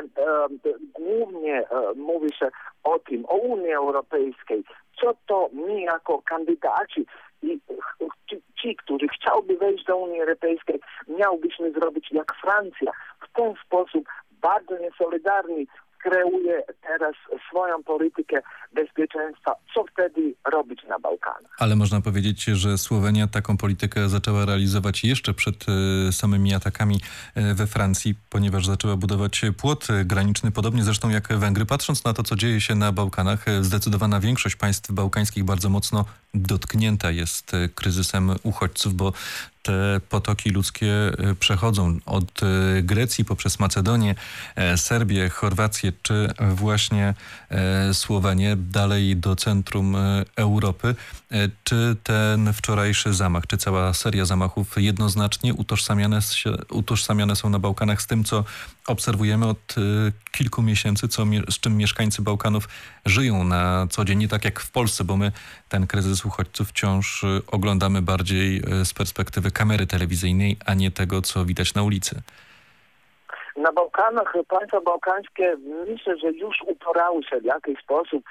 głównie mówi się o tym, o Unii Europejskiej. Co to my jako kandydaci i ci, którzy chciałby wejść do Unii Europejskiej, miałbyśmy zrobić jak Francja. W ten sposób bardzo niesolidarni kreuje teraz swoją politykę bezpieczeństwa. Co wtedy robić na Bałkanach? Ale można powiedzieć, że Słowenia taką politykę zaczęła realizować jeszcze przed samymi atakami we Francji, ponieważ zaczęła budować płot graniczny, podobnie zresztą jak Węgry. Patrząc na to, co dzieje się na Bałkanach, zdecydowana większość państw bałkańskich bardzo mocno dotknięta jest kryzysem uchodźców, bo te potoki ludzkie przechodzą od Grecji poprzez Macedonię, Serbię, Chorwację czy właśnie Słowenię dalej do centrum Europy. Czy ten wczorajszy zamach, czy cała seria zamachów jednoznacznie utożsamiane są na Bałkanach z tym, co obserwujemy od kilku miesięcy, z czym mieszkańcy Bałkanów żyją na co dzień, nie tak jak w Polsce, bo my ten kryzys uchodźców wciąż oglądamy bardziej z perspektywy kamery telewizyjnej, a nie tego, co widać na ulicy. Na Bałkanach państwa bałkańskie myślę, że już uporały się w jakiś sposób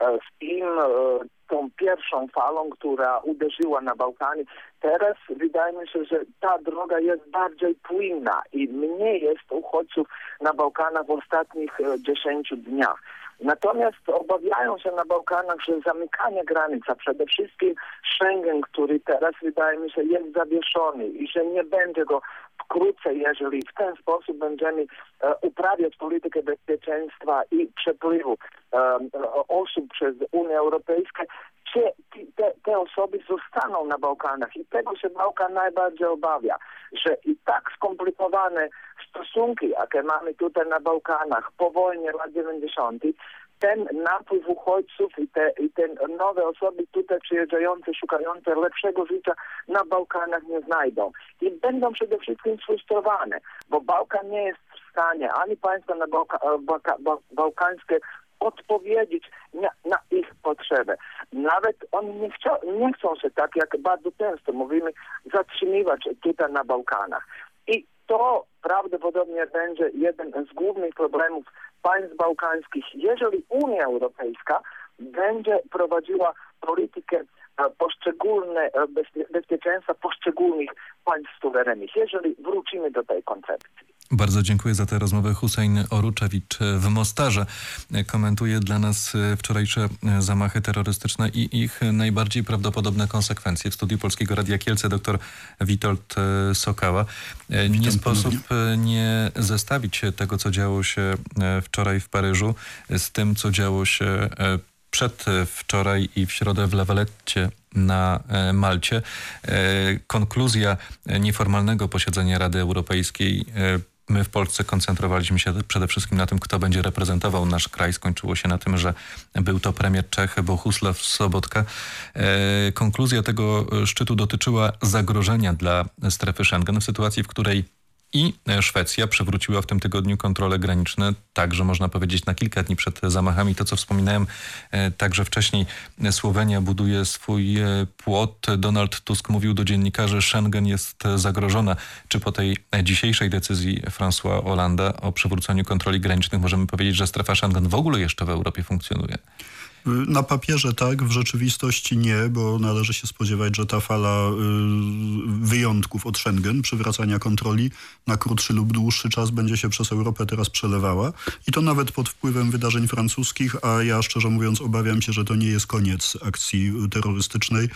z tą pierwszą falą, która uderzyła na Bałkany. Teraz wydaje mi się, że ta droga jest bardziej płynna i mniej jest uchodźców na Bałkanach w ostatnich 10 dniach. Natomiast obawiają się na Bałkanach, że zamykanie granic, a przede wszystkim Schengen, który teraz wydaje mi się jest zawieszony i że nie będzie go wkrótce, jeżeli w ten sposób będziemy uprawiać politykę bezpieczeństwa i przepływu osób przez Unię Europejską, te osoby zostaną na Bałkanach i tego się Bałkan najbardziej obawia, że i tak skomplikowane stosunki, jakie mamy tutaj na Bałkanach po wojnie lat 90., ten napływ uchodźców i te nowe osoby tutaj przyjeżdżające, szukające lepszego życia na Bałkanach nie znajdą. I będą przede wszystkim sfrustrowane, bo Bałkan nie jest w stanie, ani państwa bałkańskie odpowiedzieć na ich potrzeby. Nawet oni nie chcą się, tak jak bardzo często mówimy, zatrzymywać tutaj na Bałkanach. I to prawdopodobnie będzie jeden z głównych problemów państw bałkańskich, jeżeli Unia Europejska będzie prowadziła politykę bezpieczeństwa poszczególnych państw suwerennych, jeżeli wrócimy do tej koncepcji. Bardzo dziękuję za tę rozmowę. Hussein Oruczewicz w Mostarze komentuje dla nas wczorajsze zamachy terrorystyczne i ich najbardziej prawdopodobne konsekwencje. W studiu Polskiego Radia Kielce dr Witold Sokała. Nie sposób nie zestawić tego, co działo się wczoraj w Paryżu z tym, co działo się przedwczoraj i w środę w La Valetcie na Malcie. Konkluzja nieformalnego posiedzenia Rady Europejskiej. My w Polsce koncentrowaliśmy się przede wszystkim na tym, kto będzie reprezentował nasz kraj. Skończyło się na tym, że był to premier Czech Bohusław Sobotka. Konkluzja tego szczytu dotyczyła zagrożenia dla strefy Schengen w sytuacji, w której i Szwecja przywróciła w tym tygodniu kontrole graniczne, także można powiedzieć na kilka dni przed zamachami. To, co wspominałem także wcześniej, Słowenia buduje swój płot. Donald Tusk mówił do dziennikarzy, Schengen jest zagrożona. Czy po tej dzisiejszej decyzji François Hollanda o przywróceniu kontroli granicznych możemy powiedzieć, że strefa Schengen w ogóle jeszcze w Europie funkcjonuje? Na papierze tak, w rzeczywistości nie, bo należy się spodziewać, że ta fala wyjątków od Schengen, przywracania kontroli na krótszy lub dłuższy czas będzie się przez Europę teraz przelewała. I to nawet pod wpływem wydarzeń francuskich, a ja szczerze mówiąc obawiam się, że to nie jest koniec akcji terrorystycznej.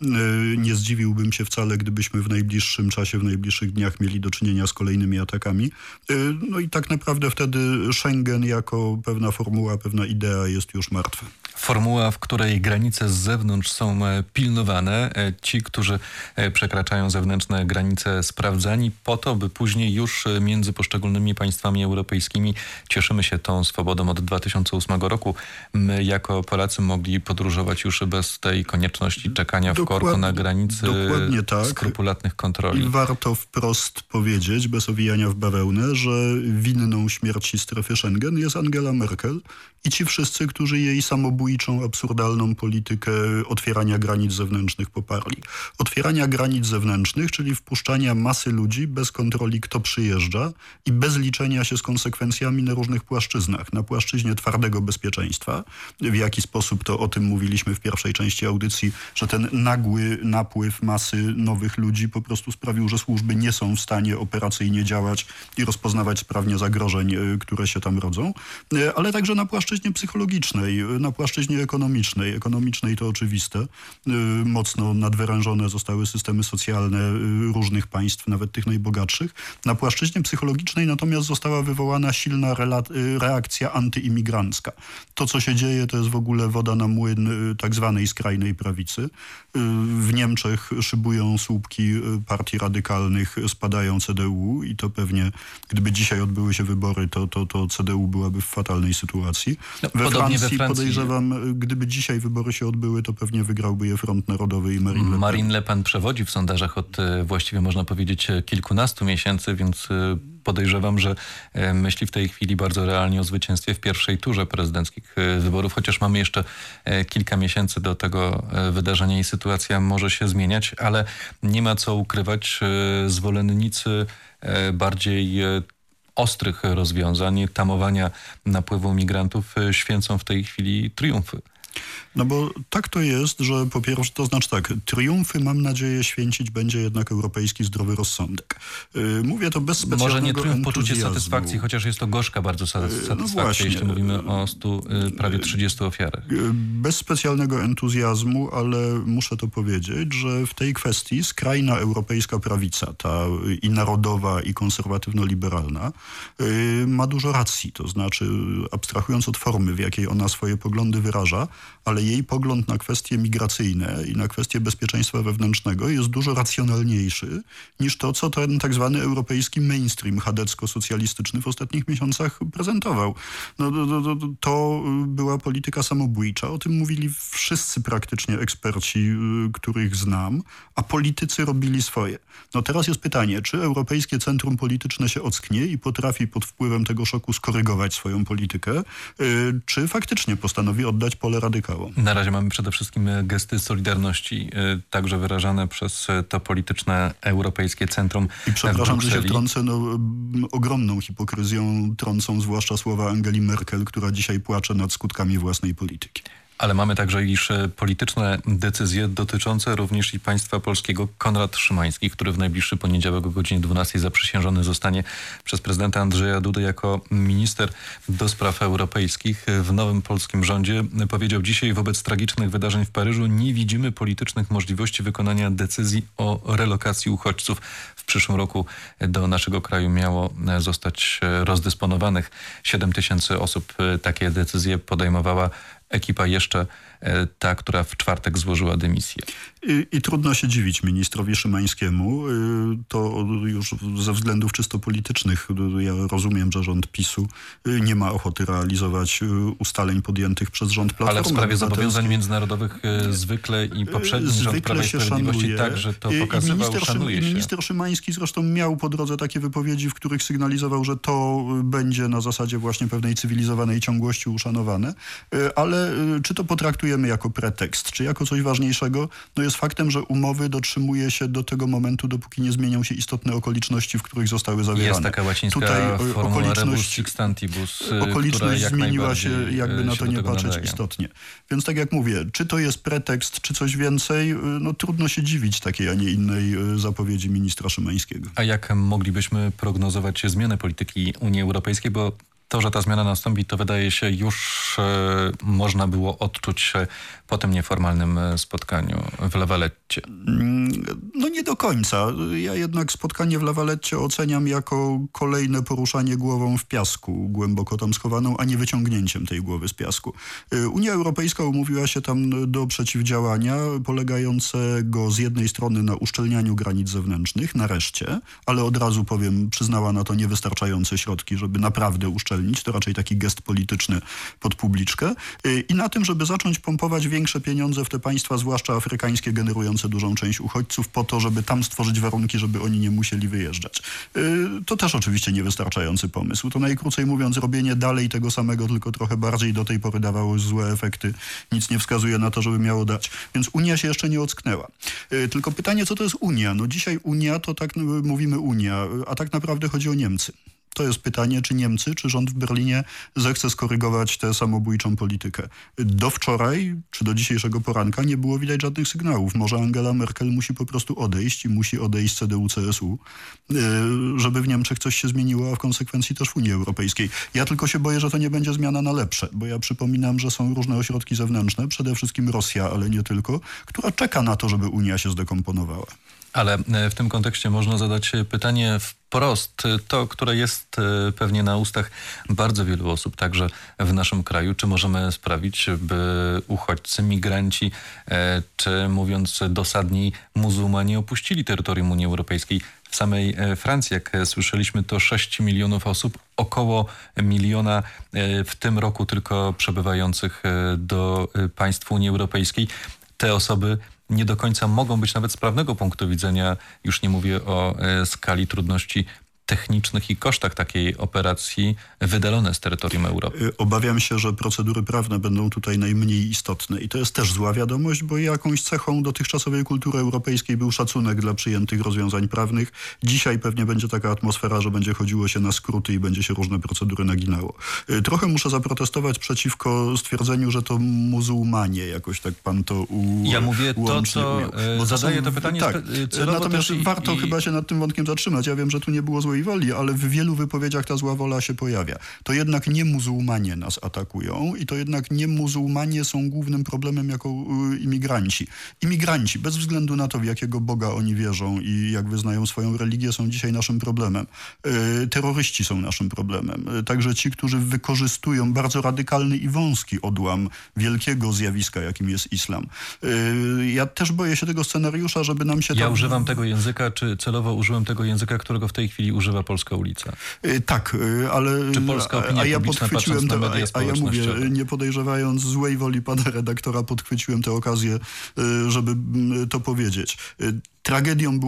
Nie zdziwiłbym się wcale, gdybyśmy w najbliższym czasie, w najbliższych dniach mieli do czynienia z kolejnymi atakami. No i tak naprawdę wtedy Schengen jako pewna formuła, pewna idea jest już martwa. Formuła, w której granice z zewnątrz są pilnowane. Ci, którzy przekraczają zewnętrzne granice, sprawdzani po to, by później już między poszczególnymi państwami europejskimi cieszymy się tą swobodą od 2008 roku. My jako Polacy mogli podróżować już bez tej konieczności czekania w korku na granicy, tak. Skrupulatnych kontroli. I warto wprost powiedzieć, bez owijania w bawełnę, że winną śmierci strefy Schengen jest Angela Merkel i ci wszyscy, którzy jej samobójczą, absurdalną politykę otwierania granic zewnętrznych poparli. Otwierania granic zewnętrznych, czyli wpuszczania masy ludzi bez kontroli, kto przyjeżdża i bez liczenia się z konsekwencjami na różnych płaszczyznach. Na płaszczyźnie twardego bezpieczeństwa, w jaki sposób, to o tym mówiliśmy w pierwszej części audycji, że ten nagły napływ masy nowych ludzi po prostu sprawił, że służby nie są w stanie operacyjnie działać i rozpoznawać sprawnie zagrożeń, które się tam rodzą, ale także na płaszczyźnie psychologicznej, na płaszczyźnie ekonomicznej. Ekonomicznej to oczywiste. Mocno nadwyrężone zostały systemy socjalne różnych państw, nawet tych najbogatszych. Na płaszczyźnie psychologicznej natomiast została wywołana silna reakcja antyimigrancka. To, co się dzieje, to jest w ogóle woda na młyn tak zwanej skrajnej prawicy. W Niemczech szybują słupki partii radykalnych, spadają CDU i to pewnie, gdyby dzisiaj odbyły się wybory, to CDU byłaby w fatalnej sytuacji. We Francji podejrzewam, gdyby dzisiaj wybory się odbyły, to pewnie wygrałby je Front Narodowy i Marine Le Pen. Marine Le Pen przewodzi w sondażach od właściwie można powiedzieć kilkunastu miesięcy, więc podejrzewam, że myśli w tej chwili bardzo realnie o zwycięstwie w pierwszej turze prezydenckich wyborów, chociaż mamy jeszcze kilka miesięcy do tego wydarzenia i sytuacja może się zmieniać, ale nie ma co ukrywać, zwolennicy bardziej ostrych rozwiązań, tamowania napływu migrantów święcą w tej chwili triumfy. No bo tak to jest, że po pierwsze, to znaczy tak, triumfy mam nadzieję święcić będzie jednak europejski zdrowy rozsądek. Mówię to bez specjalnego Może nie triumf, poczucie entuzjazmu. satysfakcji, chociaż jest to gorzka bardzo satysfakcja, jeśli mówimy o prawie 30 ofiarach. Bez specjalnego entuzjazmu, ale muszę to powiedzieć, że w tej kwestii skrajna europejska prawica, ta i narodowa, i konserwatywno-liberalna, ma dużo racji. To znaczy, abstrahując od formy, w jakiej ona swoje poglądy wyraża, ale jej pogląd na kwestie migracyjne i na kwestie bezpieczeństwa wewnętrznego jest dużo racjonalniejszy niż to, co ten tak zwany europejski mainstream chadecko-socjalistyczny w ostatnich miesiącach prezentował. To była polityka samobójcza. O tym mówili wszyscy praktycznie eksperci, których znam, a politycy robili swoje. No teraz jest pytanie, czy Europejskie Centrum Polityczne się ocknie i potrafi pod wpływem tego szoku skorygować swoją politykę, czy faktycznie postanowi oddać pole radykałom. Na razie mamy przede wszystkim gesty solidarności, także wyrażane przez to polityczne Europejskie Centrum. I przepraszam, że się wtrącę, ogromną hipokryzją trącą zwłaszcza słowa Angeli Merkel, która dzisiaj płacze nad skutkami własnej polityki. Ale mamy także iż polityczne decyzje dotyczące również i państwa polskiego. Konrad Szymański, który w najbliższy poniedziałek o godzinie 12 zaprzysiężony zostanie przez prezydenta Andrzeja Dudę jako minister do spraw europejskich w nowym polskim rządzie, powiedział dzisiaj: wobec tragicznych wydarzeń w Paryżu nie widzimy politycznych możliwości wykonania decyzji o relokacji uchodźców. W przyszłym roku do naszego kraju miało zostać rozdysponowanych 7 000 osób. Takie decyzje podejmowała ekipa jeszcze ta, która w czwartek złożyła dymisję. I trudno się dziwić ministrowi Szymańskiemu. To już ze względów czysto politycznych. Ja rozumiem, że rząd PiS-u nie ma ochoty realizować ustaleń podjętych przez rząd Platformy. Ale w sprawie zobowiązań międzynarodowych zwykle i poprzedni rząd Prawa i Sprawiedliwości także to pokazywał, szanuje się. Minister Szymański zresztą miał po drodze takie wypowiedzi, w których sygnalizował, że to będzie na zasadzie właśnie pewnej cywilizowanej ciągłości uszanowane. Ale czy to potraktujemy jako pretekst, czy jako coś ważniejszego? No jest faktem, że umowy dotrzymuje się do tego momentu, dopóki nie zmienią się istotne okoliczności, w których zostały zawierane. Jest taka łacińska formuła rebus sic stantibus, okoliczność zmieniła się, jakby na to nie patrzeć, istotnie. Więc tak jak mówię, czy to jest pretekst, czy coś więcej, no trudno się dziwić takiej, a nie innej zapowiedzi ministra Szymańskiego. A jak moglibyśmy prognozować zmianę polityki Unii Europejskiej, bo to, że ta zmiana nastąpi, to wydaje się już można było odczuć po tym nieformalnym spotkaniu w La Valetcie. No nie do końca. Ja jednak spotkanie w La Valetcie oceniam jako kolejne poruszanie głową w piasku, głęboko tam schowaną, a nie wyciągnięciem tej głowy z piasku. Unia Europejska umówiła się tam do przeciwdziałania polegającego z jednej strony na uszczelnianiu granic zewnętrznych, nareszcie, ale od razu powiem, przyznała na to niewystarczające środki, żeby naprawdę uszczelnić. To raczej taki gest polityczny pod publiczkę. I na tym, żeby zacząć pompować większe pieniądze w te państwa, zwłaszcza afrykańskie, generujące dużą część uchodźców, po to, żeby tam stworzyć warunki, żeby oni nie musieli wyjeżdżać. To też oczywiście niewystarczający pomysł. To najkrócej mówiąc, robienie dalej tego samego, tylko trochę bardziej. Do tej pory dawało złe efekty. Nic nie wskazuje na to, żeby miało dać. Więc Unia się jeszcze nie ocknęła. Tylko pytanie, co to jest Unia? No dzisiaj Unia to tak mówimy Unia, a tak naprawdę chodzi o Niemcy. To jest pytanie, czy Niemcy, czy rząd w Berlinie zechce skorygować tę samobójczą politykę. Do wczoraj, czy do dzisiejszego poranka nie było widać żadnych sygnałów. Może Angela Merkel musi po prostu odejść i musi odejść CDU-CSU, żeby w Niemczech coś się zmieniło, a w konsekwencji też w Unii Europejskiej. Ja tylko się boję, że to nie będzie zmiana na lepsze, bo ja przypominam, że są różne ośrodki zewnętrzne, przede wszystkim Rosja, ale nie tylko, która czeka na to, żeby Unia się zdekomponowała. Ale w tym kontekście można zadać pytanie wprost, to, które jest pewnie na ustach bardzo wielu osób, także w naszym kraju. Czy możemy sprawić, by uchodźcy, migranci, czy mówiąc dosadniej, muzułmanie opuścili terytorium Unii Europejskiej? W samej Francji, jak słyszeliśmy, to 6 milionów osób, około 1 miliona w tym roku tylko przebywających do państw Unii Europejskiej. Te osoby nie do końca mogą być nawet z prawnego punktu widzenia, już nie mówię o skali trudności technicznych i kosztach takiej operacji, wydalone z terytorium Europy. Obawiam się, że procedury prawne będą tutaj najmniej istotne i to jest też zła wiadomość, bo jakąś cechą dotychczasowej kultury europejskiej był szacunek dla przyjętych rozwiązań prawnych. Dzisiaj pewnie będzie taka atmosfera, że będzie chodziło się na skróty i będzie się różne procedury naginało. Trochę muszę zaprotestować przeciwko stwierdzeniu, że to muzułmanie, jakoś tak pan to Ja mówię to, co zadaję to pytanie tak, natomiast warto chyba się nad tym wątkiem zatrzymać. Ja wiem, że tu nie było złej woli, ale w wielu wypowiedziach ta zła wola się pojawia. To jednak nie muzułmanie nas atakują i to jednak nie muzułmanie są głównym problemem jako imigranci. Imigranci, bez względu na to, w jakiego Boga oni wierzą i jak wyznają swoją religię, są dzisiaj naszym problemem. Terroryści są naszym problemem. Także ci, którzy wykorzystują bardzo radykalny i wąski odłam wielkiego zjawiska, jakim jest islam. Ja też boję się tego scenariusza, żeby nam się... Ja używam tego języka, czy celowo użyłem tego języka, którego w tej chwili używa Polska Ulica. Tak, ale... Czy polska opinia publiczna, patrząc na media społecznościowe? Ja mówię, nie podejrzewając złej woli pana redaktora, podchwyciłem tę okazję, żeby to powiedzieć. Tragedią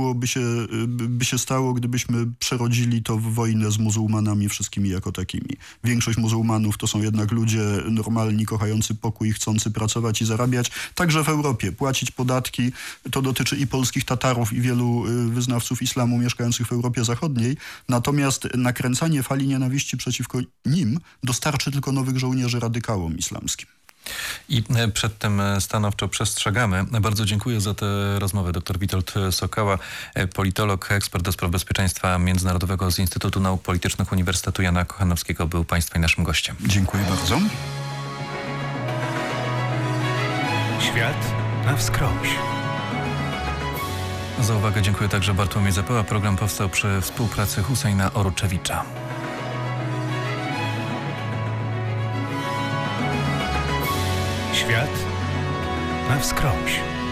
by się stało, gdybyśmy przerodzili to w wojnę z muzułmanami wszystkimi jako takimi. Większość muzułmanów to są jednak ludzie normalni, kochający pokój, chcący pracować i zarabiać. Także w Europie płacić podatki. To dotyczy i polskich Tatarów, i wielu wyznawców islamu mieszkających w Europie Zachodniej. Natomiast nakręcanie fali nienawiści przeciwko nim dostarczy tylko nowych żołnierzy radykałom islamskim. I przed tym stanowczo przestrzegamy. Bardzo dziękuję za tę rozmowę. Dr Witold Sokała, politolog, ekspert do spraw bezpieczeństwa międzynarodowego z Instytutu Nauk Politycznych Uniwersytetu Jana Kochanowskiego, był Państwa i naszym gościem. Dziękuję bardzo. Świat na wskroś. Za uwagę dziękuję także Bartłomiej Zapała. Program powstał przy współpracy Husajna Oruczewicza. Świat na wskroś.